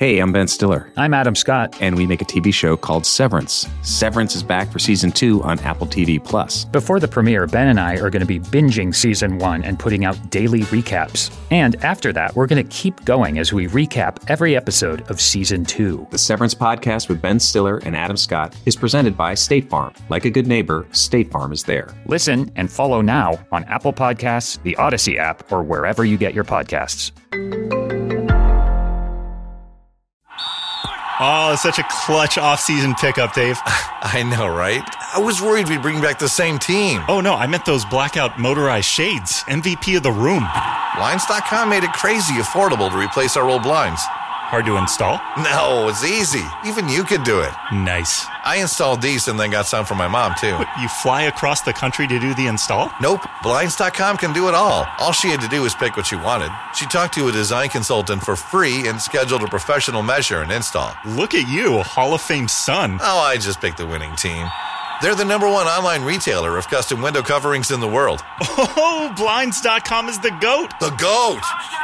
Hey, I'm Ben Stiller. I'm Adam Scott. And we make a TV show called Severance. Severance is back for Season 2 on Apple TV+. Before the premiere, Ben and I are going to be binging Season 1 and putting out daily recaps. And after that, we're going to keep going as we recap every episode of Season 2. The Severance podcast with Ben Stiller and Adam Scott is presented by State Farm. Like a good neighbor, State Farm is there. Listen and follow now on Apple Podcasts, the Odyssey app, or wherever you get your podcasts. Oh, such a clutch off-season pickup, Dave. I know, right? I was worried we'd bring back the same team. Oh, no, I meant those blackout motorized shades. MVP of the room. Blinds.com made it crazy affordable to replace our old blinds. Hard to install? No, it's easy. Even you could do it. Nice. I installed these and then got some for my mom, too. What, you fly across the country to do the install? Nope. Blinds.com can do it all. All she had to do was pick what she wanted. She talked to a design consultant for free and scheduled a professional measure and install. Look at you, a Hall of Fame son. Oh, I just picked the winning team. They're the #1 online retailer of custom window coverings in the world. Oh, Blinds.com is the GOAT. The GOAT!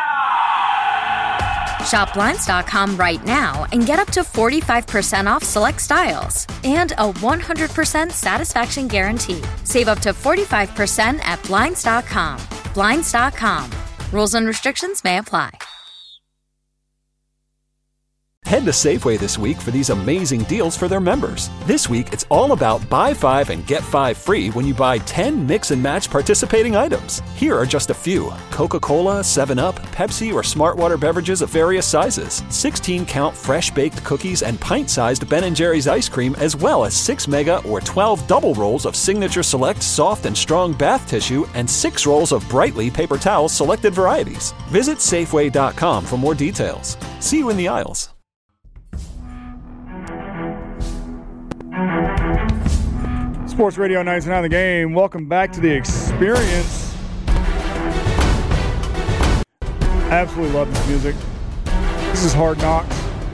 Shop Blinds.com right now and get up to 45% off select styles and a 100% satisfaction guarantee. Save up to 45% at Blinds.com. Blinds.com. Rules and restrictions may apply. Head to Safeway this week for these amazing deals for their members. This week, it's all about buy 5 and get 5 free when you buy 10 mix and match participating items. Here are just a few: Coca-Cola, 7-Up, Pepsi, or Smartwater beverages of various sizes, 16-count fresh-baked cookies, and pint-sized Ben & Jerry's ice cream, as well as 6 mega or 12 double rolls of Signature Select soft and strong bath tissue and 6 rolls of Brightly paper towels selected varieties. Visit Safeway.com for more details. See you in the aisles. Sports Radio 99 The Game. Welcome back to The Experience. Absolutely love this music. This is Hard Knocks.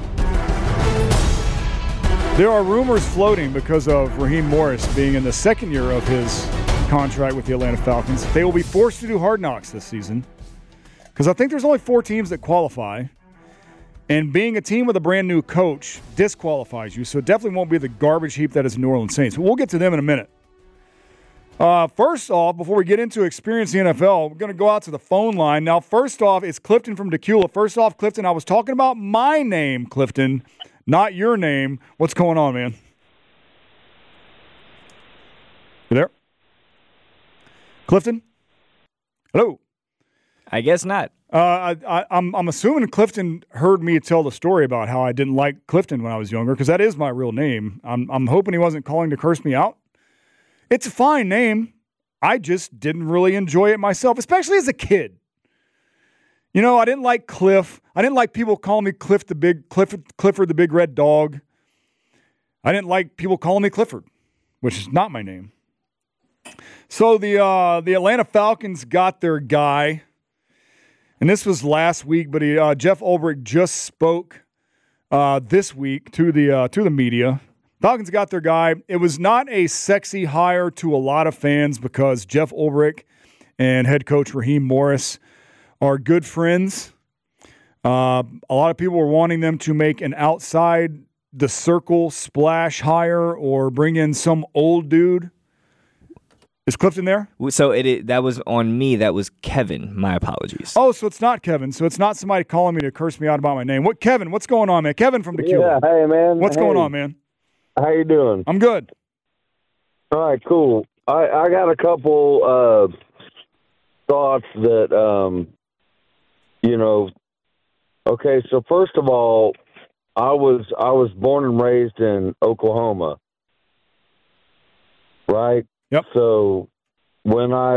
There are rumors floating because of Raheem Morris being in the second year of his contract with the Atlanta Falcons. They will be forced to do Hard Knocks this season because I think there's only 4 teams that qualify. And being a team with a brand new coach disqualifies you, so it definitely won't be the garbage heap that is New Orleans Saints. But we'll get to them in a minute. First off, before we get into Experience the NFL, we're going to go out to the phone line. Now, first off, it's Clifton from Decula. First off, Clifton, I was talking about my name, Clifton, not your name. What's going on, man? You there? Clifton? Hello? I guess not. I'm assuming Clifton heard me tell the story about how I didn't like Clifton when I was younger, because that is my real name. I'm hoping he wasn't calling to curse me out. It's a fine name. I just didn't really enjoy it myself, especially as a kid. You know, I didn't like Cliff. I didn't like people calling me Clifford the Big Red Dog. I didn't like people calling me Clifford, which is not my name. So the Atlanta Falcons got their guy. And this was last week, but Jeff Ulbrich just spoke this week to the media. Falcons got their guy. It was not a sexy hire to a lot of fans because Jeff Ulbrich and head coach Raheem Morris are good friends. A lot of people were wanting them to make an outside the circle splash hire or bring in some old dude. Is Clifton there? So that was on me. That was Kevin. My apologies. Oh, so it's not Kevin. So it's not somebody calling me to curse me out about my name. Kevin, what's going on, man? Kevin from Decula. Yeah, hey, man. What's going on, man? How you doing? I'm good. All right, cool. I got a couple thoughts that, okay, so first of all, I was born and raised in Oklahoma, right? Yep. So when I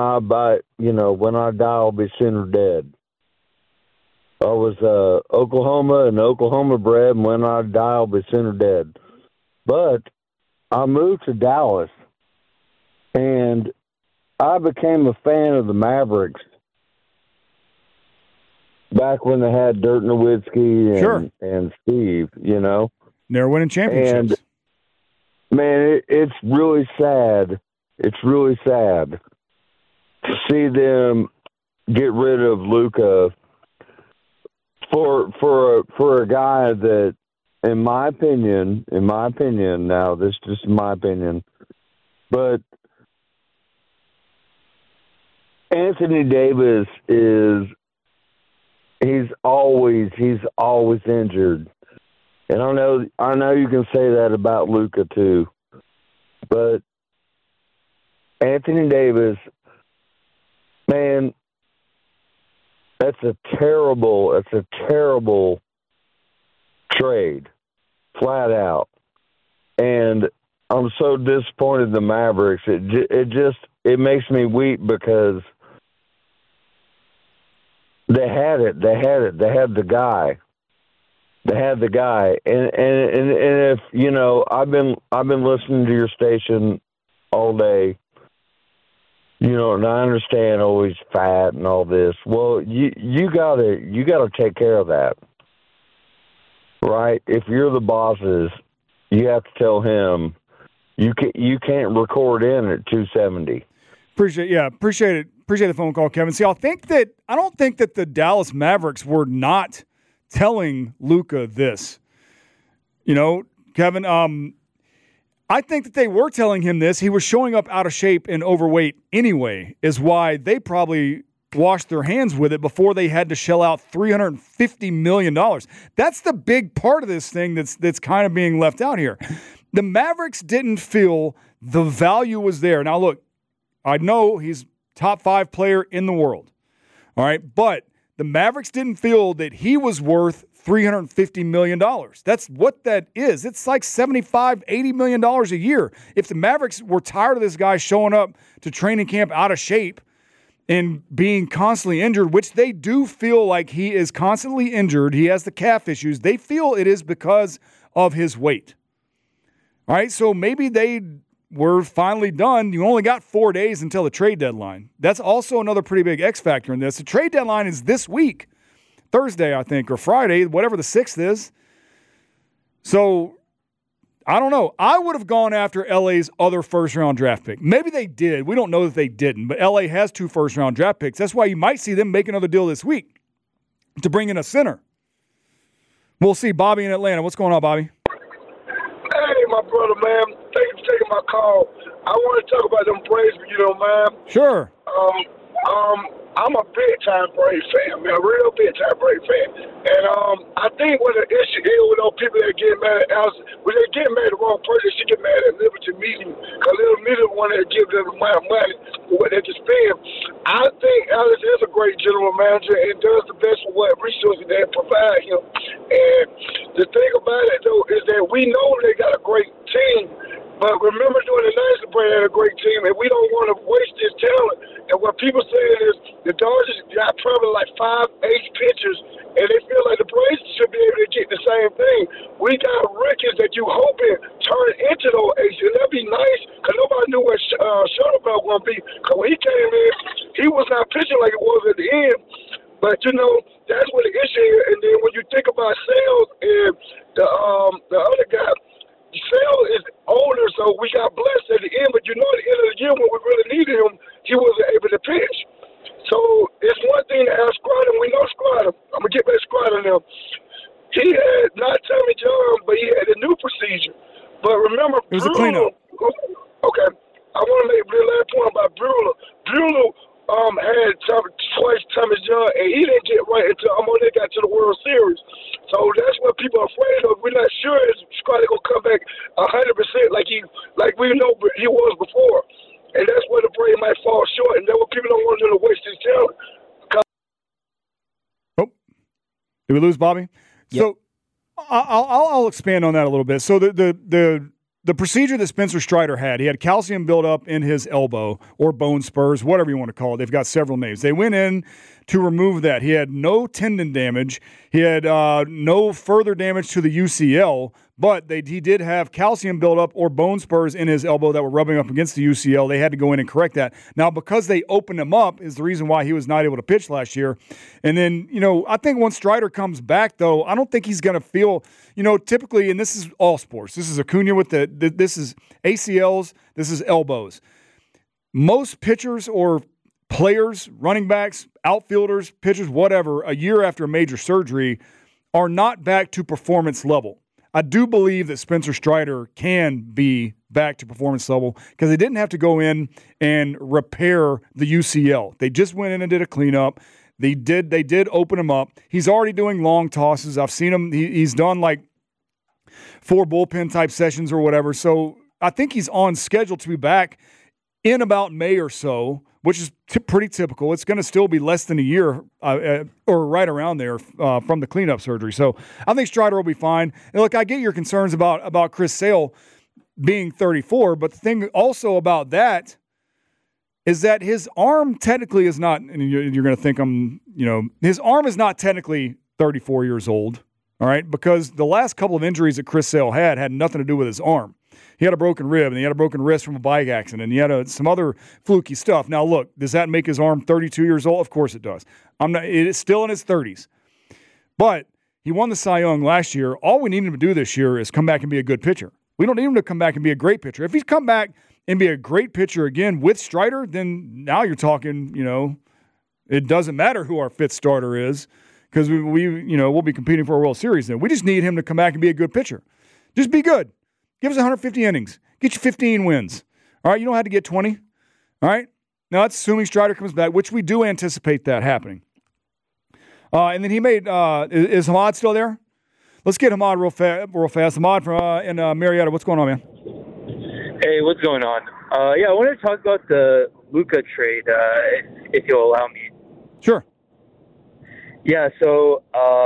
die, I'll be sooner dead. I was Oklahoma and Oklahoma bred, and when I die, I'll be sooner dead. But I moved to Dallas, and I became a fan of the Mavericks back when they had Dirk Nowitzki and Steve, They're winning championships. And, man, it's really sad. It's really sad to see them get rid of Luka for a guy that, in my opinion, now this is just my opinion, but Anthony Davis he's always injured. And I know you can say that about Luka too. But Anthony Davis, man, that's a terrible trade, flat out. And I'm so disappointed in the Mavericks. It makes me weep because they had it. They had the guy. And if you know, I've been listening to your station all day. You know, and I understand always fat and all this. Well, you gotta take care of that, right? If you're the bosses, you have to tell him you can't record in at 270. Appreciate it. Appreciate the phone call, Kevin. See, I don't think that the Dallas Mavericks were not telling Luka this. You know, Kevin, I think that they were telling him this. He was showing up out of shape and overweight anyway, is why they probably washed their hands with it before they had to shell out $350 million. That's the big part of this thing that's kind of being left out here. The Mavericks didn't feel the value was there. Now, look, I know he's top 5 player in the world, all right? But the Mavericks didn't feel that he was worth $350 million. That's what that is. It's like $75, $80 million a year. If the Mavericks were tired of this guy showing up to training camp out of shape and being constantly injured, which they do feel like he is constantly injured, he has the calf issues, they feel it is because of his weight. All right, so maybe they were finally done. You only got 4 days until the trade deadline. That's also another pretty big X factor in this. The trade deadline is this week, Thursday, I think, or Friday, whatever the 6th is. So, I don't know. I would have gone after LA's other first-round draft pick. Maybe they did. We don't know that they didn't, but LA has 2 first-round draft picks. That's why you might see them make another deal this week to bring in a center. We'll see. Bobby in Atlanta. What's going on, Bobby? Hey, my brother, man. Thank you for taking my call. I want to talk about them Braves, if you don't mind. Sure. I'm a big-time Braves fan, man, a real big-time Braves fan. And I think what the issue is with those people that get mad at Alice, when they get mad at the wrong person, they should get mad at Liberty Media, because Liberty Media is the one that gives them the amount of money for what they can spend. I think Alice is a great general manager and does the best for what resources they provide him. And the thing about it, though, is that we know they got a great team. But remember, during the 90s, the Braves had a great team, and we don't want to waste this talent. And what people saying is the Dodgers got probably like 5 ace pitchers, and they feel like the Braves should be able to get the same thing. We got rookies that you hoping turn into those aces. And that'd be nice, because nobody knew what Shuttlebelt was going to be. Because when he came in, he was not pitching like it was at the end. But, you know, that's what the issue is. And then when you think about Sales and the other guy, Sale is older, so we got blessed at the end. But you know, at the end of the year, when we really needed him, he wasn't able to pitch. So it's one thing to have Scrotum. We know Scrotum. I'm going to get back to Scrotum now. He had not Tommy John, but he had a new procedure. But remember, it was a cleanup. Okay. I want to make the last point about Buehler. Buehler had twice Tommy John, and he didn't get right until almost they got to the World Series. So that's what people are afraid of. We're not sure if Scotty gonna come back 100% like we know he was before, and that's where the Braves might fall short. And that's what people don't want to do, to waste his talent. Oh, did we lose Bobby? Yep. So I'll expand on that a little bit. So the procedure that Spencer Strider had, he had calcium buildup in his elbow or bone spurs, whatever you want to call it. They've got several names. They went in to remove that. He had no tendon damage. He had no further damage to the UCL, but he did have calcium buildup or bone spurs in his elbow that were rubbing up against the UCL. They had to go in and correct that. Now, because they opened him up is the reason why he was not able to pitch last year. And then, you know, I think once Strider comes back, though, I don't think he's going to feel, you know, typically, and this is all sports. This is Acuna with this is ACLs, this is elbows. Most pitchers or players, running backs, outfielders, pitchers, whatever, a year after a major surgery are not back to performance level. I do believe that Spencer Strider can be back to performance level because they didn't have to go in and repair the UCL. They just went in and did a cleanup. They did open him up. He's already doing long tosses. I've seen him. He's done like 4 bullpen type sessions or whatever. So I think he's on schedule to be back in about May or so, which is pretty typical. It's going to still be less than a year or right around there from the cleanup surgery. So I think Strider will be fine. And look, I get your concerns about Chris Sale being 34, but the thing also about that is that his arm technically is not, and you're going to think his arm is not technically 34 years old, all right, because the last couple of injuries that Chris Sale had nothing to do with his arm. He had a broken rib, and he had a broken wrist from a bike accident, and he had some other fluky stuff. Now, look, does that make his arm 32 years old? Of course it does. It is still in his 30s. But he won the Cy Young last year. All we need him to do this year is come back and be a good pitcher. We don't need him to come back and be a great pitcher. If he's come back and be a great pitcher again with Strider, then now you're talking, it doesn't matter who our fifth starter is because we'll be competing for a World Series then. We just need him to come back and be a good pitcher. Just be good. Give us 150 innings. Get you 15 wins. All right, you don't have to get 20. All right? Now, that's assuming Strider comes back, which we do anticipate that happening. And then he made is Hamad still there? Let's get Hamad real fast. Hamad from in Marietta. What's going on, man? Hey, what's going on? I wanted to talk about the Luka trade, if you'll allow me. Sure. Yeah, so,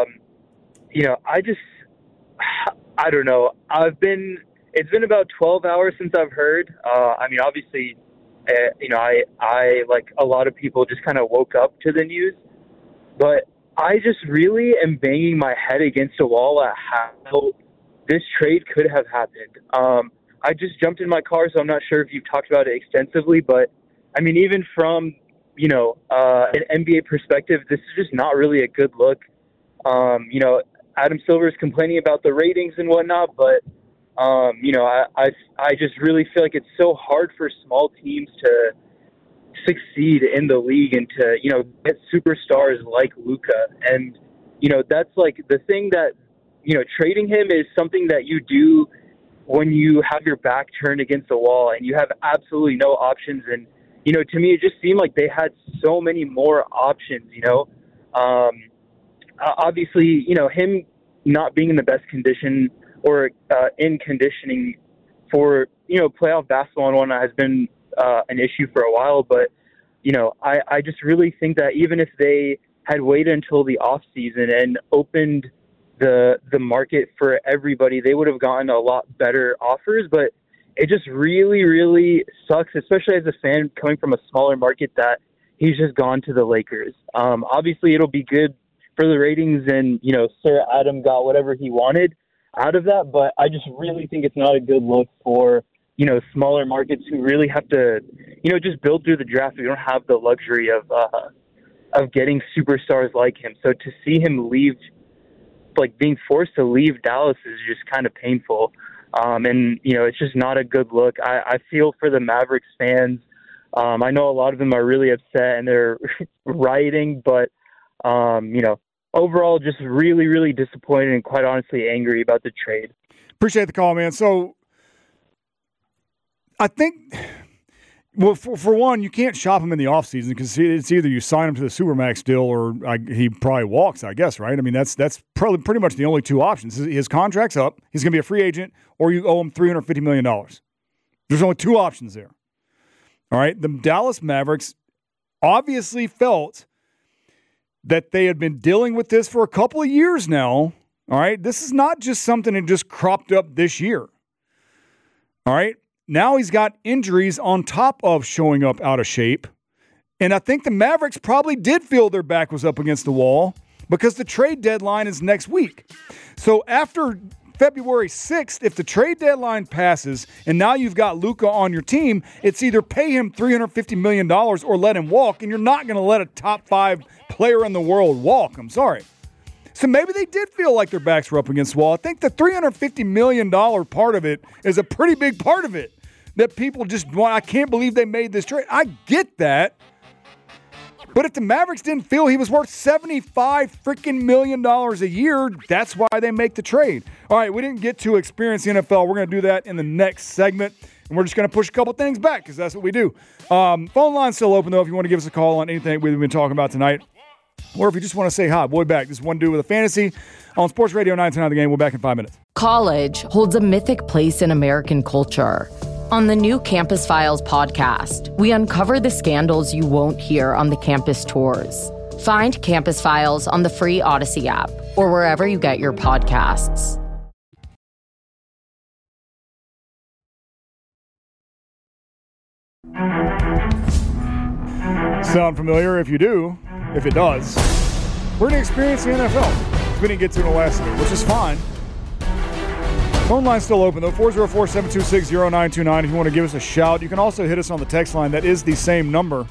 I don't know. It's been about 12 hours since I've heard. Obviously, I like a lot of people just kind of woke up to the news, but I just really am banging my head against a wall at how this trade could have happened. I just jumped in my car, so I'm not sure if you've talked about it extensively, but even from, an NBA perspective, this is just not really a good look. Adam Silver is complaining about the ratings and whatnot, but I just really feel like it's so hard for small teams to succeed in the league and to, get superstars like Luka. And, that's like the thing that, trading him is something that you do when you have your back turned against the wall and you have absolutely no options. And, to me, it just seemed like they had so many more options, obviously, him not being in the best condition or in conditioning for, playoff basketball and whatnot has been an issue for a while. But, I just really think that even if they had waited until the off season and opened the market for everybody, they would have gotten a lot better offers. But it just really, really sucks, especially as a fan coming from a smaller market, that he's just gone to the Lakers. Obviously, it'll be good for the ratings and, Sir Adam got whatever he wanted out of that. But I just really think it's not a good look for, smaller markets who really have to, just build through the draft. We don't have the luxury of getting superstars like him. So to see him leave, like being forced to leave Dallas is just kind of painful. And, it's just not a good look. I feel for the Mavericks fans. I know a lot of them are really upset and they're rioting, but, overall just really, really disappointed and quite honestly angry about the trade. Appreciate the call, man. So I think, well, for one, you can't shop him in the offseason because it's either you sign him to the Supermax deal or he probably walks, I guess, right? That's probably pretty much the only two options. His contract's up, he's going to be a free agent, or you owe him $350 million. There's only two options there. All right? The Dallas Mavericks obviously felt that they had been dealing with this for a couple of years now. All right? This is not just something that just cropped up this year. All right? Now he's got injuries on top of showing up out of shape. And I think the Mavericks probably did feel their back was up against the wall because the trade deadline is next week. So after February 6th, if the trade deadline passes and now you've got Luka on your team, it's either pay him $350 million or let him walk, and you're not going to let a top 5 player in the world walk. I'm sorry. So maybe they did feel like their backs were up against the wall. I think the $350 million part of it is a pretty big part of it, that people just want. I can't believe they made this trade. I get that. But if the Mavericks didn't feel he was worth $75 million a year, that's why they make the trade. All right, we didn't get to experience the NFL. We're going to do that in the next segment. And we're just going to push a couple things back because that's what we do. Phone line's still open, though, if you want to give us a call on anything we've been talking about tonight. Or if you just want to say hi, boy back. This is One Dude with a Fantasy on Sports Radio 910 The Game. We'll be back in 5 minutes. College holds a mythic place in American culture. On the new Campus Files podcast, we uncover the scandals you won't hear on the campus tours. Find Campus Files on the free Odyssey app or wherever you get your podcasts. Sound familiar? If you do, if it does, we're going to experience the NFL. We didn't get to in the last year, which is fine. Phone line's still open, though, 404-726-0929. If you want to give us a shout, you can also hit us on the text line. That is the same number.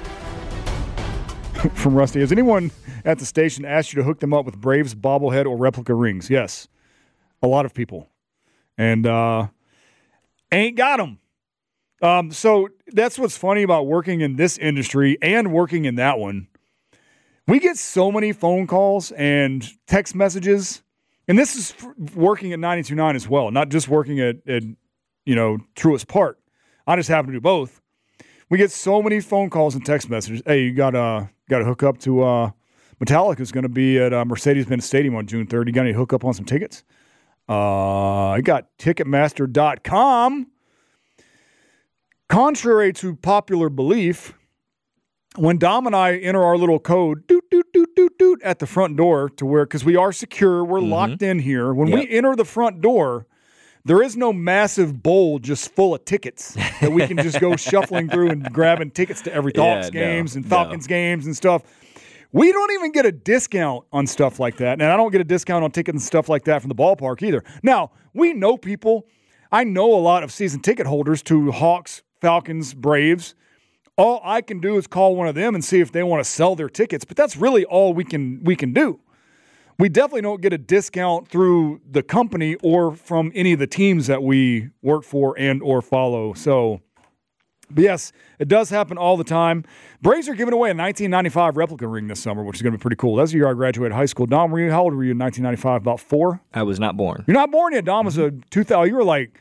From Rusty. Has anyone at the station asked you to hook them up with Braves bobblehead or replica rings? Yes. A lot of people. And ain't got them. So that's what's funny about working in this industry and working in that one. We get so many phone calls and text messages. And this is working at 92.9 as well, not just working at Truist Park. I just happen to do both. We get so many phone calls and text messages. Hey, you got to hook up to Metallica's going to be at Mercedes-Benz Stadium on June 3rd. You got any hook up on some tickets? I got Ticketmaster.com. Contrary to popular belief, when Dom and I enter our little code, doot, doot, doot, doot, doot, at the front door to where, because we are secure, we're locked in here. When we enter the front door, there is no massive bowl just full of tickets that we can just go shuffling through and grabbing tickets to every Hawks games and Falcons games and stuff. We don't even get a discount on stuff like that. And I don't get a discount on tickets and stuff like that from the ballpark either. Now, we know people. I know a lot of season ticket holders to Hawks, Falcons, Braves. All I can do is call one of them and see if they want to sell their tickets, but that's really all we can do. We definitely don't get a discount through the company or from any of the teams that we work for and or follow. So, but yes, it does happen all the time. Braves are giving away a 1995 replica ring this summer, which is going to be pretty cool. That's the year I graduated high school. Dom, how old were you in 1995? About 4? I was not born. You're not born yet. Dom was a 2000. You were like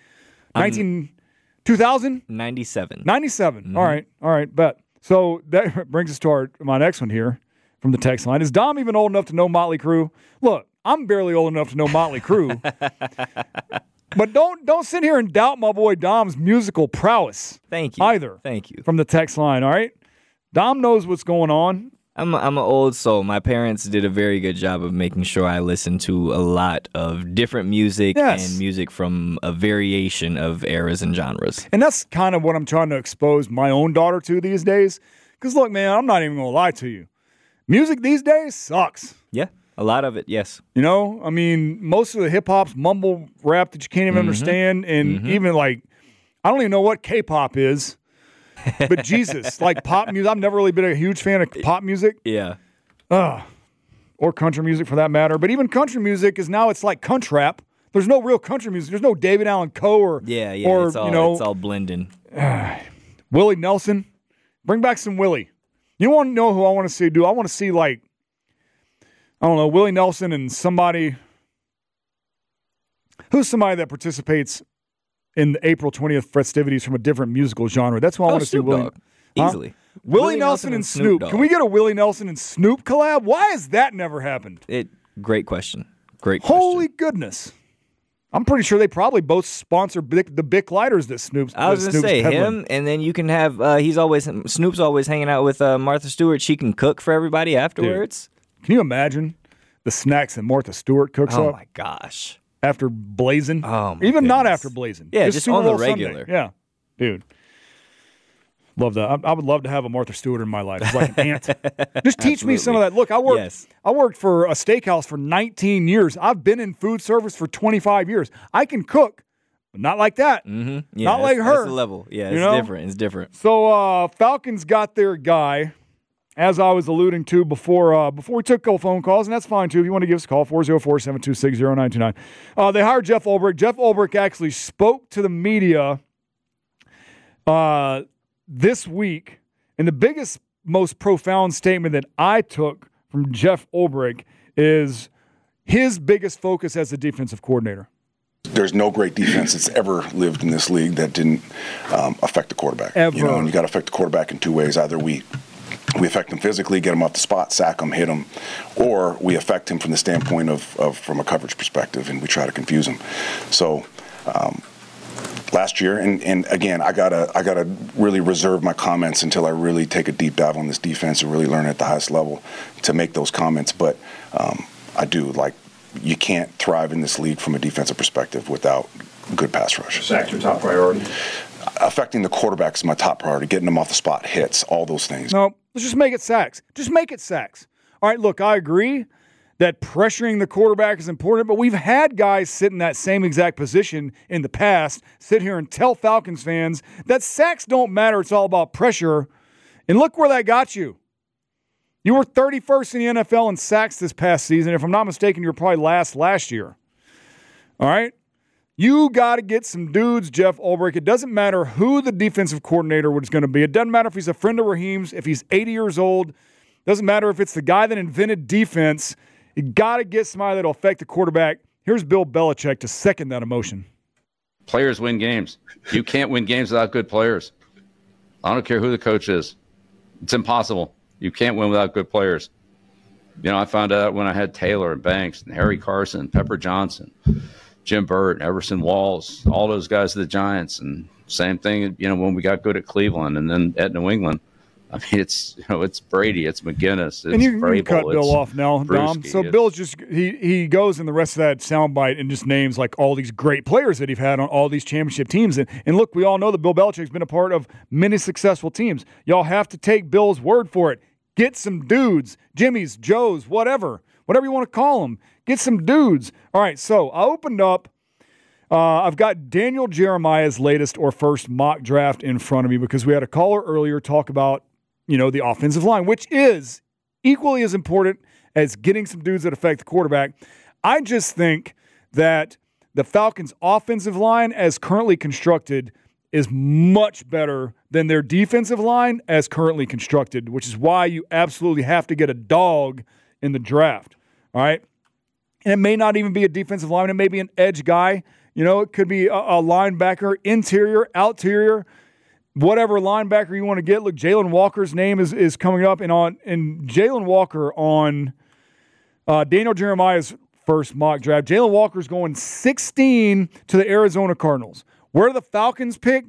2000? 97. 97. Mm-hmm. All right, bet. So that brings us to my next one here from the text line. Is Dom even old enough to know Motley Crue? Look, I'm barely old enough to know Motley Crue. But don't sit here and doubt my boy Dom's musical prowess. Thank you. Either. Thank you. From the text line, all right? Dom knows what's going on. I'm an old soul. My parents did a very good job of making sure I listened to a lot of different music and music from a variation of eras and genres. And that's kind of what I'm trying to expose my own daughter to these days. Because, look, man, I'm not even going to lie to you. Music these days sucks. Yeah, a lot of it, yes. You know, I mean, most of the hip-hop's mumble rap that you can't even understand. And even, like, I don't even know what K-pop is. But Jesus, like pop music, I've never really been a huge fan of pop music. Yeah. Or country music for that matter. But even country music is now, it's like country rap. There's no real country music. There's no David Allan Coe or it's all blending. Willie Nelson. Bring back some Willie. You want to know who I want to see do? I want to see like, I don't know, Willie Nelson and somebody. Who's somebody that participates in the April 20th festivities from a different musical genre? That's why I want to see Willie. Easily. Willie Nelson and Snoop. Can we get a Willie Nelson and Snoop collab? Why has that never happened? Great question. Holy goodness. I'm pretty sure they probably both sponsor the Bic lighters that Snoop's I was going to say peddling. him, and then you can have, Snoop's always hanging out with Martha Stewart. She can cook for everybody afterwards. Dude, can you imagine the snacks that Martha Stewart cooks up? Oh my gosh. After Blazing? Oh, my Even goodness. not after Blazing. Yeah, just Super on the Bowl regular. Sunday. Yeah. Dude. Love that. I would love to have a Martha Stewart in my life. It's like an aunt. Just teach me some of that. Look, I worked for a steakhouse for 19 years. I've been in food service for 25 years. I can cook, but not like that. Mm-hmm. Yeah, not like her. That's the level. Yeah, it's different. It's different. So Falcons got their guy, as I was alluding to before we took a couple phone calls, and that's fine too. If you want to give us a call, 404-726-0929. They hired Jeff Ulbrich. Jeff Ulbrich actually spoke to the media this week, and the biggest most profound statement that I took from Jeff Ulbrich is his biggest focus as a defensive coordinator. There's no great defense that's ever lived in this league that didn't affect the quarterback. Ever. You know, and you got to affect the quarterback in two ways. Either we affect him physically, get him off the spot, sack him, hit him, or we affect him from the standpoint of from a coverage perspective, and we try to confuse him. So last year, and again, I gotta really reserve my comments until I really take a deep dive on this defense and really learn at the highest level to make those comments. But I do like. You can't thrive in this league from a defensive perspective without good pass rush. Sack's your top priority? Affecting the quarterback is my top priority. Getting them off the spot, hits, all those things. No, let's just make it sacks. Just make it sacks. All right, look, I agree that pressuring the quarterback is important, but we've had guys sit in that same exact position in the past, sit here and tell Falcons fans that sacks don't matter. It's all about pressure. And look where that got you. You were 31st in the NFL in sacks this past season. If I'm not mistaken, you were probably last year. All right? You got to get some dudes, Jeff Ulbrich. It doesn't matter who the defensive coordinator was going to be. It doesn't matter if he's a friend of Raheem's, if he's 80 years old. It doesn't matter if it's the guy that invented defense. You got to get somebody that will affect the quarterback. Here's Bill Belichick to second that emotion. Players win games. You can't win games without good players. I don't care who the coach is. It's impossible. You can't win without good players. You know, I found out when I had Taylor and Banks and Harry Carson, Pepper Johnson, Jim Burt, Everson Walls, all those guys of the Giants. And same thing, you know, when we got good at Cleveland and then at New England. I mean, it's, you know, it's Brady, it's McGinnis, it's and you Vrabel, cut Bill off now, Dom. So Bill's just he goes in the rest of that soundbite and just names like all these great players that he's had on all these championship teams. And look, we all know that Bill Belichick's been a part of many successful teams. Y'all have to take Bill's word for it. Get some dudes, Jimmy's, Joe's, whatever you want to call them. Get some dudes. All right, so I opened up. I've got Daniel Jeremiah's latest or first mock draft in front of me because we had a caller earlier talk about, you know, the offensive line, which is equally as important as getting some dudes that affect the quarterback. I just think that the Falcons' offensive line, as currently constructed, is much better than their defensive line as currently constructed, which is why you absolutely have to get a dog in the draft, all right? And it may not even be a defensive lineman. It may be an edge guy. You know, it could be a linebacker, interior, outerior, whatever linebacker you want to get. Look, Jalen Walker's name is coming up, and Jalen Walker on Daniel Jeremiah's first mock draft. Jalen Walker's going 16 to the Arizona Cardinals. Where do the Falcons pick?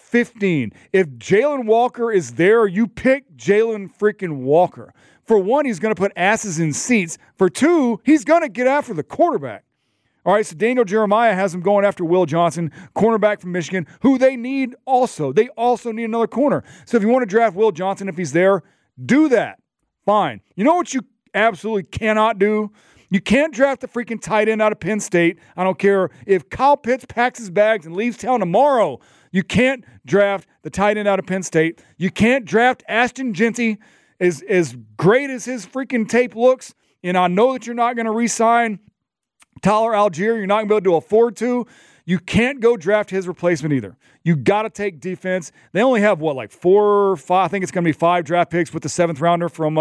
15. If Jalen Walker is there, you pick Jalen freaking Walker. For one, he's going to put asses in seats. For two, he's going to get after the quarterback. All right, so Daniel Jeremiah has him going after Will Johnson, cornerback from Michigan, who they need also. They also need another corner. So if you want to draft Will Johnson, if he's there, do that. Fine. You know what you absolutely cannot do? You can't draft the freaking tight end out of Penn State. I don't care if Kyle Pitts packs his bags and leaves town tomorrow. You can't draft the tight end out of Penn State. You can't draft Ashton Jeanty, as great as his freaking tape looks. And I know that you're not going to re-sign Tyler Algier. You're not going to be able to afford to. You can't go draft his replacement either. You got to take defense. They only have, like 4 or 5? I think it's going to be 5 draft picks with the 7th rounder from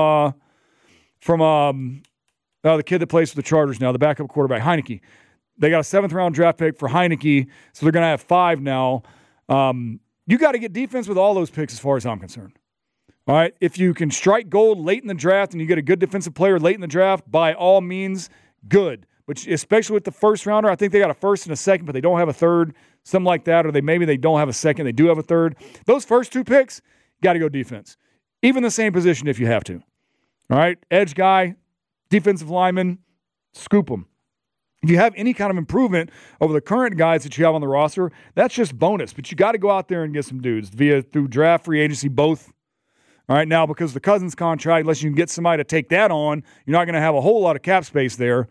the kid that plays for the Chargers now, the backup quarterback, Heineke. They got a 7th round draft pick for Heineke, so they're going to have 5 now. You got to get defense with all those picks as far as I'm concerned. All right, if you can strike gold late in the draft and you get a good defensive player late in the draft, by all means, good. But especially with the first rounder, I think they got a first and a second, but they don't have a third, something like that, or maybe they don't have a second, they do have a third. Those first 2 picks, got to go defense. Even the same position if you have to. All right, edge guy, defensive lineman, scoop them. If you have any kind of improvement over the current guys that you have on the roster, that's just bonus. But you got to go out there and get some dudes through draft, free agency, both. All right, now because of the Cousins contract, unless you can get somebody to take that on, you're not going to have a whole lot of cap space there.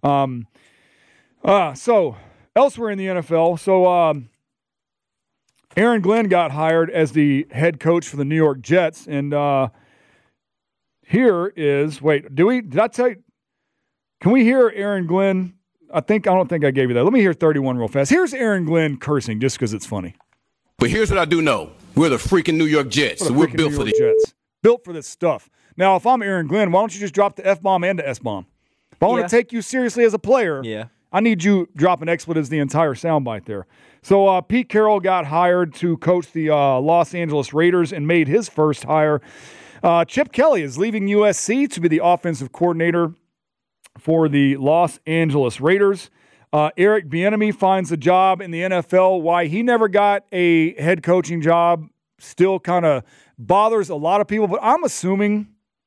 So elsewhere in the NFL, Aaron Glenn got hired as the head coach for the New York Jets, and here is did I tell you? Can we hear Aaron Glenn? I don't think I gave you that. Let me hear 31 real fast. Here's Aaron Glenn cursing just because it's funny. But here's what I do know: we're the freaking New York Jets, so we're built for the Jets. built for this stuff. Now, if I'm Aaron Glenn, why don't you just drop the F-bomb and the S-bomb? If I want to take you seriously as a player, I need you dropping expletives the entire soundbite there. So Pete Carroll got hired to coach the Los Angeles Raiders and made his first hire. Chip Kelly is leaving USC to be the offensive coordinator for the Los Angeles Raiders. Eric Bieniemy finds a job in the NFL. Why he never got a head coaching job still kind of bothers a lot of people, but I'm assuming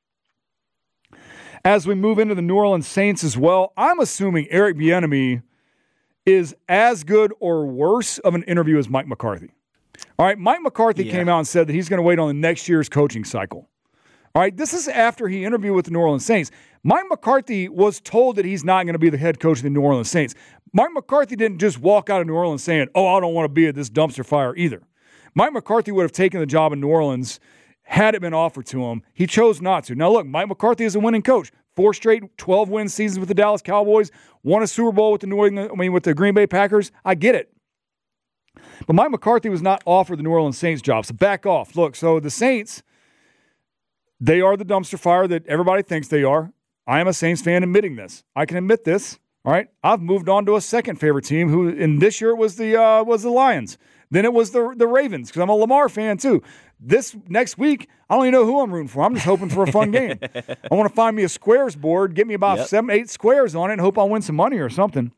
as we move into the New Orleans Saints as well, I'm assuming Eric Bieniemy is as good or worse of an interview as Mike McCarthy. All right, Mike McCarthy came out and said that he's going to wait on the next year's coaching cycle. All right, this is after he interviewed with the New Orleans Saints. Mike McCarthy was told that he's not going to be the head coach of the New Orleans Saints. Mike McCarthy didn't just walk out of New Orleans saying, I don't want to be at this dumpster fire either. Mike McCarthy would have taken the job in New Orleans had it been offered to him. He chose not to. Now, look, Mike McCarthy is a winning coach. 4 straight 12-win seasons with the Dallas Cowboys, won a Super Bowl with the Green Bay Packers. I get it. But Mike McCarthy was not offered the New Orleans Saints job, so back off. Look, so the Saints, they are the dumpster fire that everybody thinks they are. I am a Saints fan admitting this. I can admit this. All right, I've moved on to a second favorite team. Who in this year it was the Lions. Then it was the Ravens because I'm a Lamar fan too. This next week, I don't even know who I'm rooting for. I'm just hoping for a fun game. I want to find me a squares board, get me about 7-8 squares on it, and hope I'll win some money or something.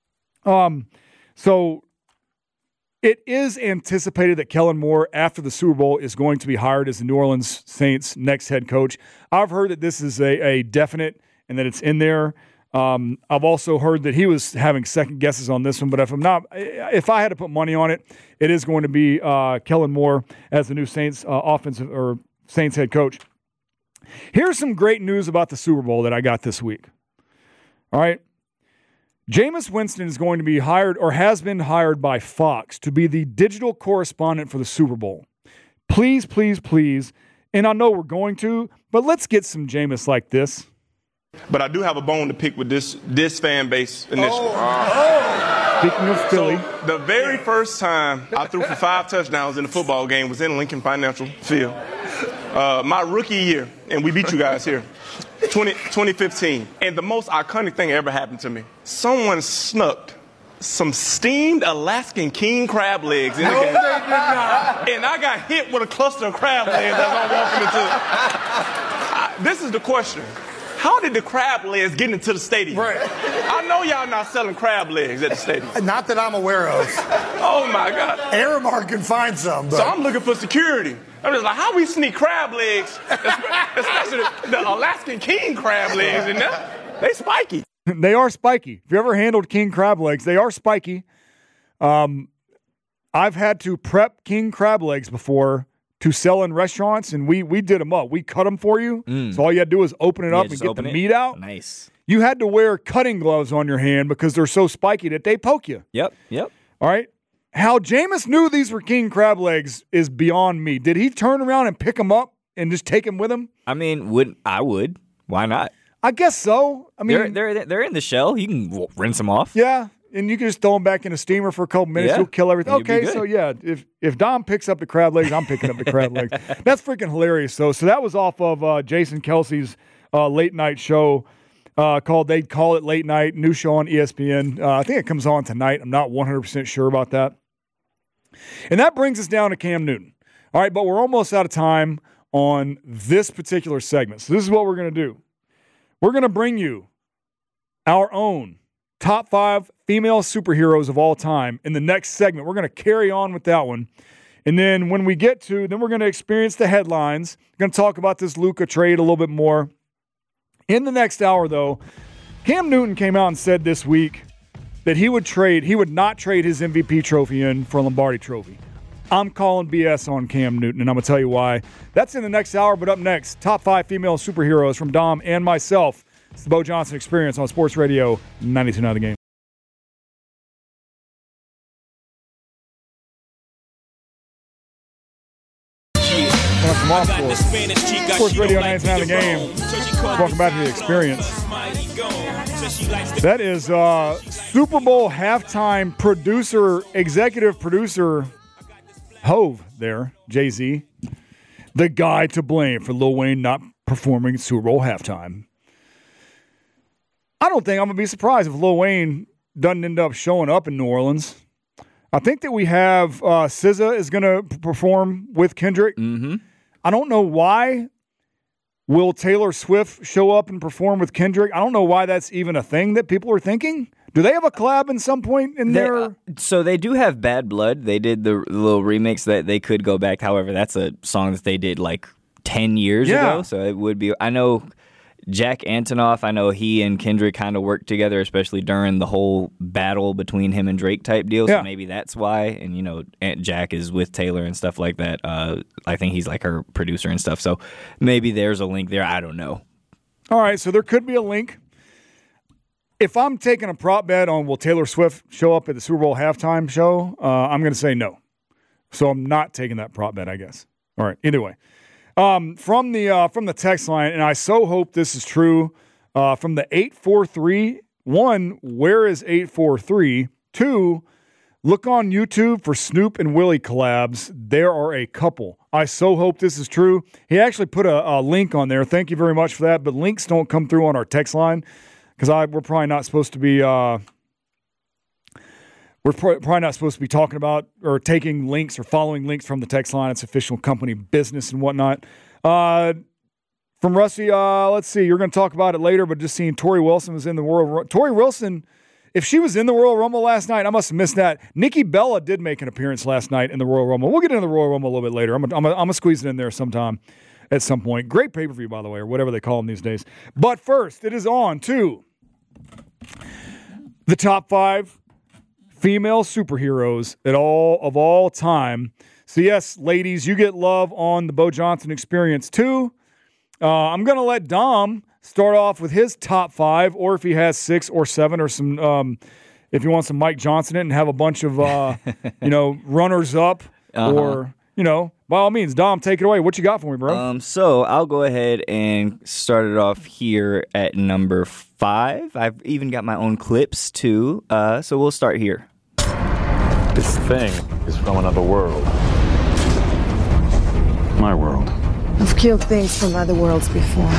So it is anticipated that Kellen Moore, after the Super Bowl, is going to be hired as the New Orleans Saints' next head coach. I've heard that this is a definite and that it's in there. I've also heard that he was having second guesses on this one, but if I had to put money on it, it is going to be Kellen Moore as the new Saints offensive or Saints head coach. Here's some great news about the Super Bowl that I got this week. All right. Jameis Winston is going to be hired or has been hired by Fox to be the digital correspondent for the Super Bowl. Please, please, please. And I know we're going to, but let's get some Jameis like this. But I do have a bone to pick with this fan base initially. Speaking of Philly. So the very first time I threw for 5 touchdowns in a football game was in Lincoln Financial Field. My rookie year, and we beat you guys here, 2015. And the most iconic thing ever happened to me. Someone snuck some steamed Alaskan king crab legs in the game. They did not. And I got hit with a cluster of crab legs as I'm walking into this is the question. How did the crab legs get into the stadium? Right. I know y'all not selling crab legs at the stadium. Not that I'm aware of. Oh, my God. Aramar can find some. But. So I'm looking for security. I'm just like, how we sneak crab legs, especially the Alaskan king crab legs in there? They spiky. They are spiky. If you ever handled king crab legs, they are spiky. I've had to prep king crab legs before to sell in restaurants, and we did them up. We cut them for you. So all you had to do is open it up and get the meat out. Nice. You had to wear cutting gloves on your hand because they're so spiky that they poke you. Yep. All right. How Jameis knew these were king crab legs is beyond me. Did he turn around and pick them up and just take them with him? I mean, I would. Why not? I guess so. I mean, they're in the shell. You can rinse them off. Yeah. And you can just throw them back in a steamer for a couple minutes. You'll kill everything. Okay, so yeah, if Dom picks up the crab legs, I'm picking up the crab legs. That's freaking hilarious. So that was off of Jason Kelsey's late night show They'd Call It Late Night, new show on ESPN. I think it comes on tonight. I'm not 100% sure about that. And that brings us down to Cam Newton. All right, but we're almost out of time on this particular segment. So this is what we're going to do. We're going to bring you our own top 5 female superheroes of all time in the next segment. We're going to carry on with that one. And then when we get to, then we're going to experience the headlines. We're going to talk about this Luka trade a little bit more. In the next hour, though, Cam Newton came out and said this week that he would not trade his MVP trophy in for a Lombardi trophy. I'm calling BS on Cam Newton, and I'm going to tell you why. That's in the next hour, but up next, top 5 female superheroes from Dom and myself. It's the Bo Johnson Experience on Sports Radio 92.9 The Game. Sports Radio 92.9 The Game. Welcome back to The Experience. That is Super Bowl halftime executive producer Hove there, Jay-Z. the guy to blame for Lil Wayne not performing at Super Bowl halftime. I don't think I'm going to be surprised if Lil Wayne doesn't end up showing up in New Orleans. I think that we have SZA is going to perform with Kendrick. Mm-hmm. I don't know why. Will Taylor Swift show up and perform with Kendrick? I don't know why that's even a thing that people are thinking. Do they have a collab in some point in there? So they do have Bad Blood. They did the little remix that they could go back. However, that's a song that they did like 10 years ago. So it would be. I know Jack Antonoff, I know he and Kendrick kind of worked together, especially during the whole battle between him and Drake type deal. So maybe that's why. And, you know, Aunt Jack is with Taylor and stuff like that. I think he's like her producer and stuff. So maybe there's a link there. I don't know. All right. So there could be a link. If I'm taking a prop bet on will Taylor Swift show up at the Super Bowl halftime show, I'm going to say no. So I'm not taking that prop bet, I guess. All right. Either way. From the text line, and I so hope this is true, from the 843, 1, where is 843? 2, look on YouTube for Snoop and Willie collabs. There are a couple. I so hope this is true. He actually put a link on there. Thank you very much for that, but links don't come through on our text line because we're probably not supposed to be talking about or taking links or following links from the text line. It's official company business and whatnot. From Rusty, let's see. You're going to talk about it later, but just seeing Tori Wilson was in the World. Tori Wilson, if she was in the Royal Rumble last night, I must have missed that. Nikki Bella did make an appearance last night in the Royal Rumble. We'll get into the Royal Rumble a little bit later. I'm gonna squeeze it in there sometime at some point. Great pay-per-view, by the way, or whatever they call them these days. But first, it is on to the top 5 female superheroes of all time. So yes, ladies, you get love on the Bo Johnson Experience too. I'm going to let Dom start off with his top 5, or if he has 6 or 7 or some, if he wants some Mike Johnson in it and have a bunch of, runners up or, by all means, Dom, take it away. What you got for me, bro? So I'll go ahead and start it off here at number 5. I've even got my own clips too. So we'll start here. This thing is from another world. My world. I've killed things from other worlds before.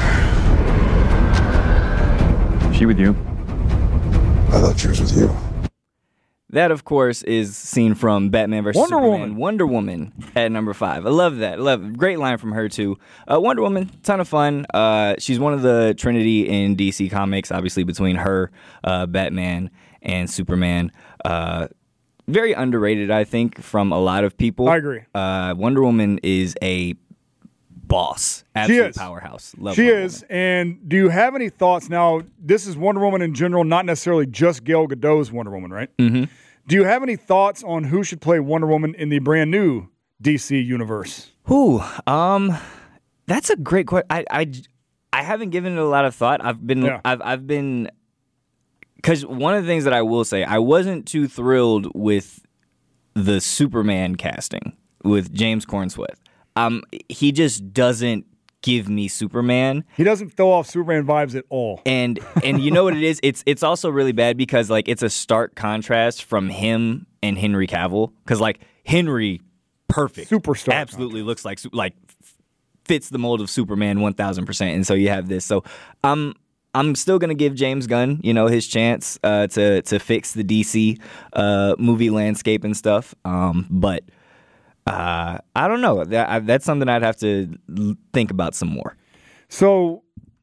Is she with you? I thought she was with you. That, of course, is seen from Batman vs. Superman. Wonder Woman at number 5. I love that. Great line from her, too. Wonder Woman, ton of fun. She's one of the Trinity in DC Comics, obviously, between her, Batman, and Superman. Very underrated, I think, from a lot of people. I agree. Wonder Woman is a boss. Absolute powerhouse. Love she Wonder is. Woman. And do you have any thoughts? Now, this is Wonder Woman in general, not necessarily just Gal Gadot's Wonder Woman, right? Mm-hmm. Do you have any thoughts on who should play Wonder Woman in the brand new DC universe? That's a great question. I haven't given it a lot of thought. I've been because one of the things that I will say, I wasn't too thrilled with the Superman casting with James Cornsworth. He just doesn't give me Superman. He doesn't throw off Superman vibes at all. And you know what it is? It's also really bad because like it's a stark contrast from him and Henry Cavill. Because like Henry, perfect, superstar, absolutely looks like fits the mold of Superman 1000%. And so you have this. So I'm still gonna give James Gunn, his chance to fix the DC movie landscape and stuff. But I don't know. That's something I'd have to think about some more. So,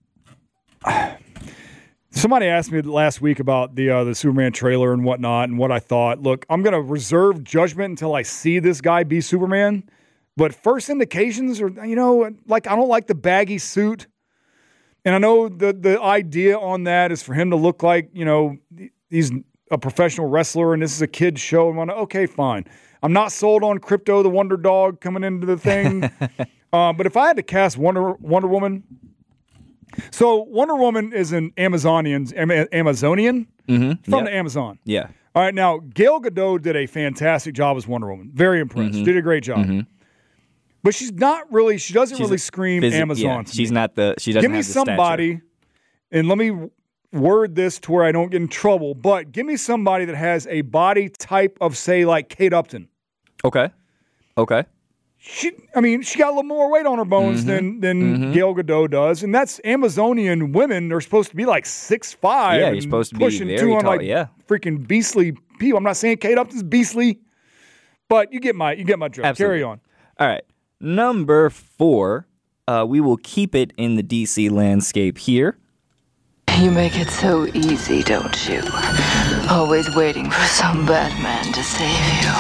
somebody asked me last week about the Superman trailer and whatnot and what I thought. Look, I'm gonna reserve judgment until I see this guy be Superman. But first indications are, I don't like the baggy suit. And I know the idea on that is for him to look like, he's a professional wrestler and this is a kid's show. Okay, fine. I'm not sold on Crypto the Wonder Dog coming into the thing. But if I had to cast Wonder Woman. So Wonder Woman is an Amazonian from the Amazon. Yeah. All right, now Gal Gadot did a fantastic job as Wonder Woman. Very impressed. Mm-hmm. Did a great job. Mm-hmm. But she doesn't really scream Amazon. Yeah, she doesn't give me have the somebody, stature. And let me word this to where I don't get in trouble, but give me somebody that has a body type of, say, like Kate Upton. Okay. she got a little more weight on her bones than Gal Gadot does, and that's Amazonian women. They're supposed to be like 6'5". Yeah, you're supposed to be pushing very 200, tall. like freaking beastly people. I'm not saying Kate Upton's beastly, but you get my joke. Absolutely. Carry on. All right, number 4. We will keep it in the DC landscape here. You make it so easy, don't you? Always waiting for some bad man to save you.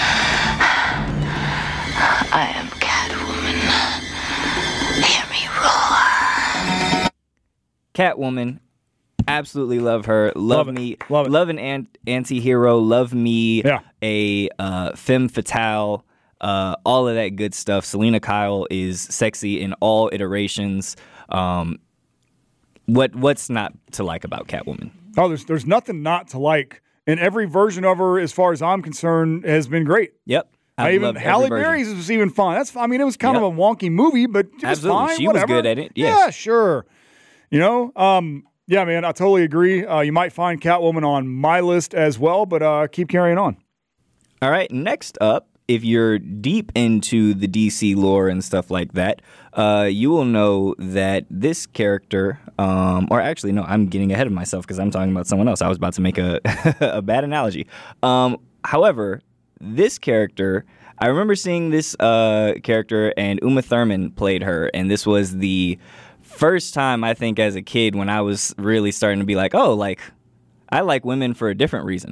I am Catwoman. Hear me roar. Catwoman, absolutely love her. Love an anti-hero. Love me a femme fatale. All of that good stuff. Selena Kyle is sexy in all iterations. What's not to like about Catwoman? Oh, there's nothing not to like. And every version of her, as far as I'm concerned, has been great. Yep. Even Halle Berry's was even fun. It was kind of a wonky movie, but it was fine. She whatever. was good at it. Yes. Yeah, sure. Yeah, man, I totally agree. You might find Catwoman on my list as well, but keep carrying on. All right, next up, if you're deep into the DC lore and stuff like that, you will know that this character, or actually, no, I'm getting ahead of myself because I'm talking about someone else. I was about to make a, a bad analogy. However, this character, I remember seeing this character, and Uma Thurman played her, and this was the first time, I think, as a kid when I was really starting to be like, oh, like, I like women for a different reason.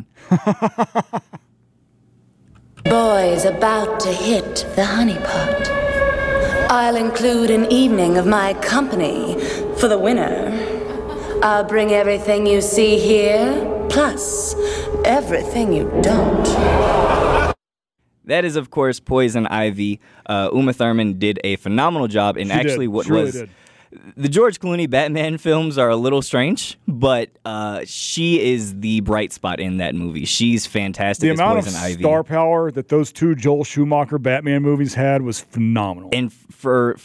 Boys about to hit the honeypot. I'll include an evening of my company for the winner. I'll bring everything you see here, plus everything you don't. That is, of course, Poison Ivy. Uma Thurman did a phenomenal job in the George Clooney Batman films are a little strange, but she is the bright spot in that movie. She's fantastic as Poison Ivy. The amount of star power that those two Joel Schumacher Batman movies had was phenomenal. And for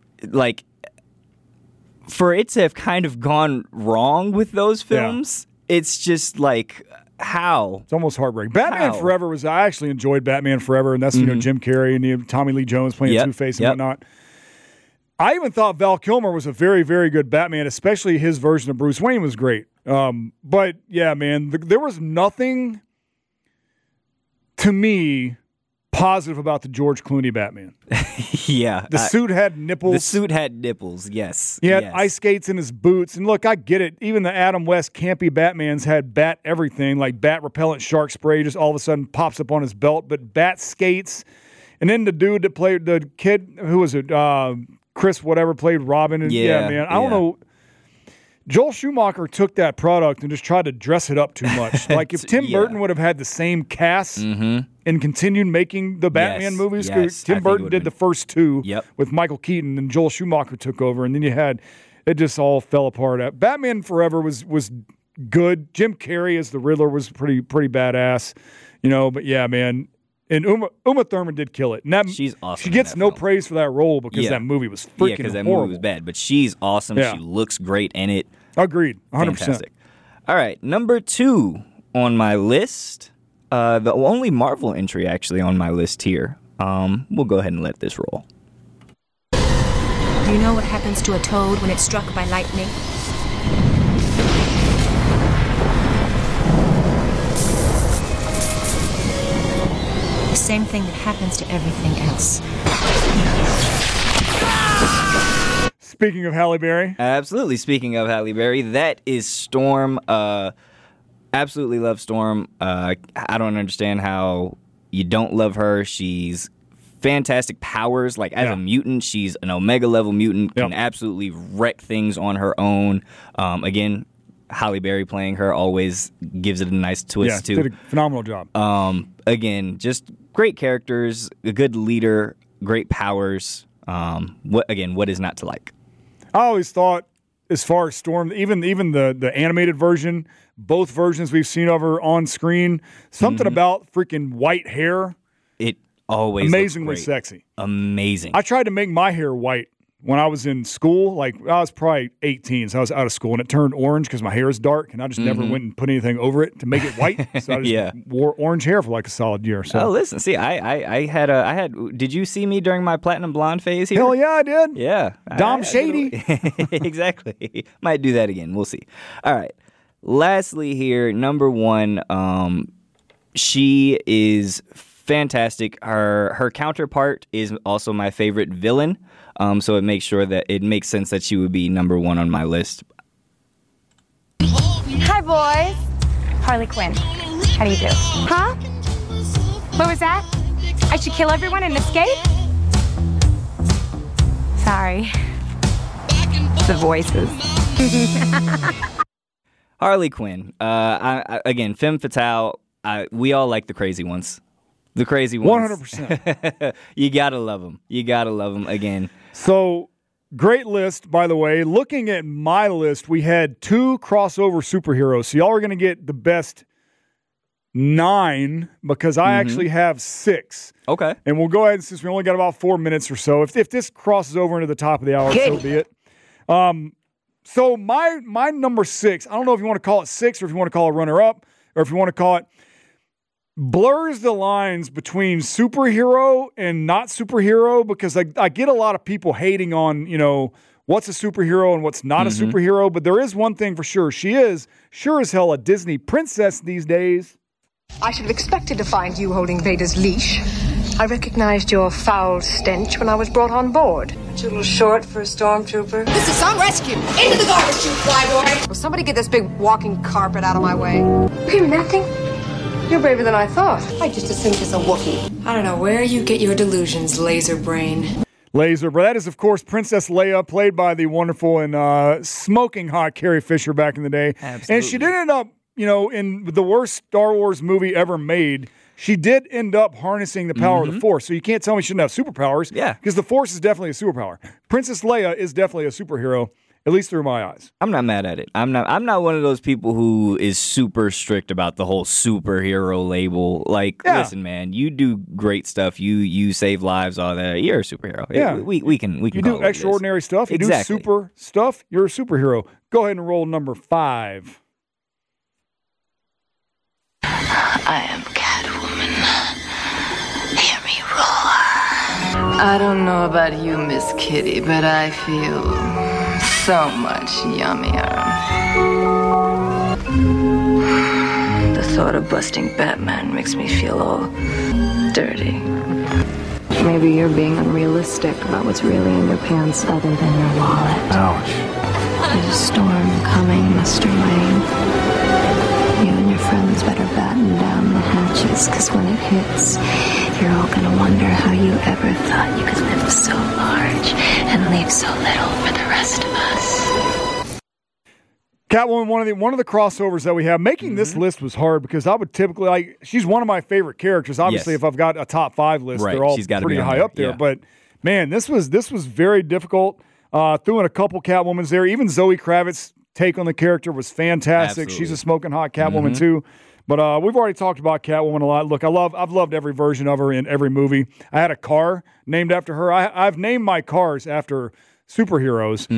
it to have kind of gone wrong with those films, it's just like, how? It's almost heartbreaking. Batman Forever I actually enjoyed Batman Forever, and that's Jim Carrey and Tommy Lee Jones playing Two-Face and whatnot. I even thought Val Kilmer was a very, very good Batman, especially his version of Bruce Wayne was great. But, yeah, man, there was nothing, to me, positive about the George Clooney Batman. Yeah. The suit had nipples. The suit had nipples, yes. He had ice skates in his boots. And, look, I get it. Even the Adam West campy Batmans had bat everything, like bat repellent shark spray just all of a sudden pops up on his belt. But bat skates. And then the dude that played the kid, who was it? Chris whatever played Robin. And man, I don't know. Joel Schumacher took that product and just tried to dress it up too much. Like if Tim Burton would have had the same cast and continued making the Batman movies, because Tim Burton did the first two with Michael Keaton, and Joel Schumacher took over, and then it just all fell apart. Batman Forever was good. Jim Carrey as the Riddler was pretty badass, But yeah, man. And Uma Thurman did kill it. And she's awesome. She gets no praise for that role because that movie was freaking because that horrible. movie was bad. But she's awesome. Yeah. She looks great in it. Agreed. 100%. Fantastic. All right, number 2 on my list. The only Marvel entry actually on my list here. We'll go ahead and let this roll. Do you know what happens to a toad when it's struck by lightning? The same thing that happens to everything else. Speaking of Halle Berry. Absolutely. Speaking of Halle Berry, that is Storm. Absolutely love Storm. I don't understand how you don't love her. She's fantastic powers. Like as a mutant, she's an Omega level mutant, can absolutely wreck things on her own. Again, Halle Berry playing her always gives it a nice twist too. Did a phenomenal job. Again, just great characters, a good leader, great powers. What is not to like? I always thought, as far as Storm, even the animated version, both versions we've seen of her on screen, something about freaking white hair. It always amazingly looks great. Sexy. Amazing. I tried to make my hair white when I was in school. Like, I was probably 18, so I was out of school, and it turned orange because my hair is dark, and I just never went and put anything over it to make it white. So I just wore orange hair for like a solid year. So. Oh, listen, see, I had. Did you see me during my platinum blonde phase here? Hell yeah, I did. Yeah, Dom Shady. Exactly. Might do that again. We'll see. All right. Lastly, here, number 1. She is fantastic. Her counterpart is also my favorite villain. So it makes sense that she would be number 1 on my list. Hi, boys. Harley Quinn. How do you do? Huh? What was that? I should kill everyone and escape? Sorry. The voices. Harley Quinn. Again, femme fatale. We all like the crazy ones. The crazy ones. 100%. You gotta love them. You gotta love them again. So, great list, by the way. Looking at my list, we had 2 crossover superheroes. So, y'all are going to get the best 9 because I actually have 6. Okay. And we'll go ahead, since we only got about 4 minutes or so. If this crosses over into the top of the hour, so be it. So, my number 6, I don't know if you want to call it 6 or if you want to call it runner-up or if you want to call it, blurs the lines between superhero and not superhero, because I get a lot of people hating on, what's a superhero and what's not a superhero. But there is one thing for sure. She is sure as hell a Disney princess these days. I should have expected to find you holding Vader's leash. I recognized your foul stench when I was brought on board. Aren't you a little short for a stormtrooper? This is some rescue. Into the garbage chute, flyboy. Will somebody get this big walking carpet out of my way? You hearing that thing? You're braver than I thought. I just assumed it's a Wookiee. I don't know where you get your delusions, laser brain. Laser, but that is, of course, Princess Leia, played by the wonderful and smoking hot Carrie Fisher back in the day. Absolutely. And she did end up, in the worst Star Wars movie ever made. She did end up harnessing the power of the Force. So you can't tell me she didn't have superpowers. Yeah. Because the Force is definitely a superpower. Princess Leia is definitely a superhero. At least through my eyes. I'm not mad at it. I'm not one of those people who is super strict about the whole superhero label. Like, listen, man, you do great stuff. You save lives, all that. You're a superhero. Yeah, we can. You do extraordinary stuff. You do super stuff. You're a superhero. Go ahead and roll number 5. I am Catwoman. Hear me roar. I don't know about you, Miss Kitty, but I feel so much yummier. The thought of busting Batman makes me feel all dirty. Maybe you're being unrealistic about what's really in your pants other than your wallet. Ouch. There's a storm coming, Mr. Wayne. You and your friends better batten down the hatches, because when it hits, you're all gonna wonder how you ever thought you could live so large and leave so little for the rest of us. Catwoman, one of the crossovers that we have. Making this list was hard because I would typically she's one of my favorite characters. Obviously, if I've got a top 5 list, they're all pretty high up there. But man, this was very difficult. Threw in a couple Catwomans there. Even Zoe Kravitz's take on the character was fantastic. Absolutely. She's a smoking hot Catwoman too. But we've already talked about Catwoman a lot. Look, I've loved every version of her in every movie. I had a car named after her. I've named my cars after superheroes.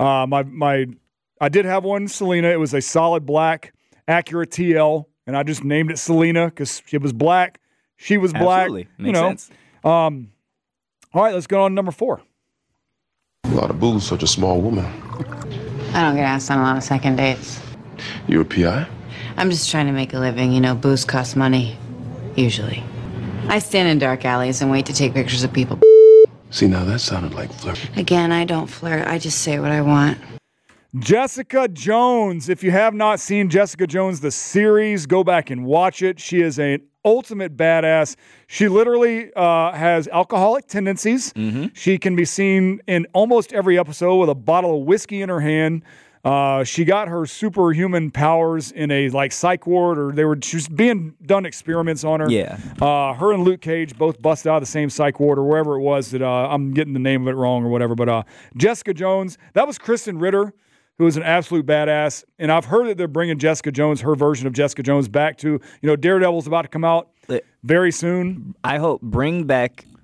I did have one, Selena. It was a solid black Acura TL, and I just named it Selena because it was black. She was black. Absolutely. Makes sense. All right, let's go on to number 4. A lot of booze, such a small woman. I don't get asked on a lot of second dates. You a PI? I'm just trying to make a living. Booze costs money. Usually. I stand in dark alleys and wait to take pictures of people. See, now that sounded like flirt. Again, I don't flirt. I just say what I want. Jessica Jones. If you have not seen Jessica Jones, the series, go back and watch it. She is an ultimate badass. She literally has alcoholic tendencies. She can be seen in almost every episode with a bottle of whiskey in her hand. She got her superhuman powers in a psych ward, or she was being done experiments on her. Yeah. Her and Luke Cage both busted out of the same psych ward or wherever it was that I'm getting the name of it wrong or whatever. But Jessica Jones, that was Kristen Ritter, who is an absolute badass. And I've heard that they're bringing Jessica Jones, her version of Jessica Jones, back to, Daredevil's about to come out very soon. I hope bring back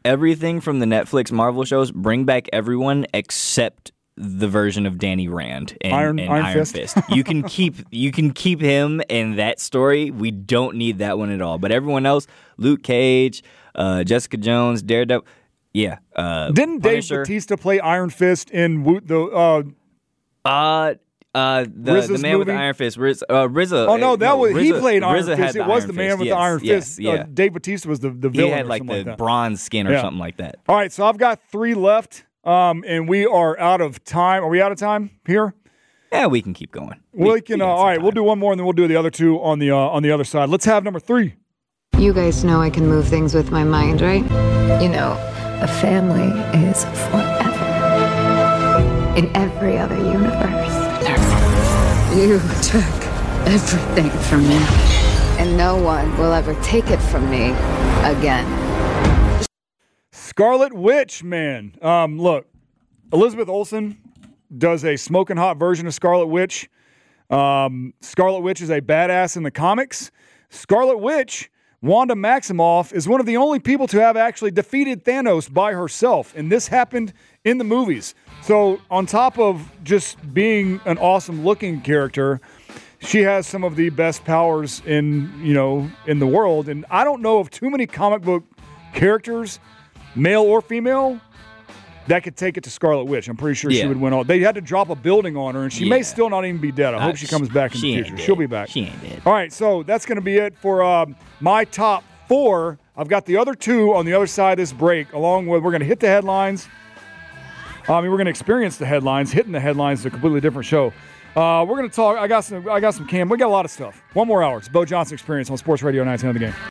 everything from the Netflix Marvel shows. Bring back everyone except the version of Danny Rand and Iron Fist. You can keep him in that story. We don't need that one at all. But everyone else, Luke Cage, Jessica Jones, Daredevil, yeah. Didn't Punisher. Dave Bautista play Iron Fist in the man movie? with the Iron Fist, RZA. Oh no, he played Iron RZA Fist. It was the man with the Iron Fist. Yeah. Dave Bautista was the villain. He had or like something the like that. bronze skin or something like that. All right, so I've got 3 left, and we are out of time. Are we out of time here? Yeah, we can keep going. We can. All right, we'll do one more, and then we'll do the other 2 on the other side. Let's have number 3. You guys know I can move things with my mind, right? You know, a family is forever. In every other universe. You took everything from me, and no one will ever take it from me again. Scarlet Witch, man. Look, Elizabeth Olsen does a smoking hot version of Scarlet Witch. Scarlet Witch is a badass in the comics. Scarlet Witch, Wanda Maximoff, is one of the only people to have actually defeated Thanos by herself, and this happened in the movies. So on top of just being an awesome-looking character, she has some of the best powers in the world, and I don't know of too many comic book characters, male or female, that could take it to Scarlet Witch. I'm pretty sure she would win all. They had to drop a building on her, and she may still not even be dead. I hope she comes back in the future. She'll be back. She ain't dead. All right, so that's going to be it for my top 4. I've got the other 2 on the other side of this break, along with we're going to hit the headlines. We're going to experience the headlines. Hitting the headlines is a completely different show. We're going to talk. I got some Cam. We got a lot of stuff. 1 more hour. It's Bo Johnson Experience on Sports Radio 910 The Game.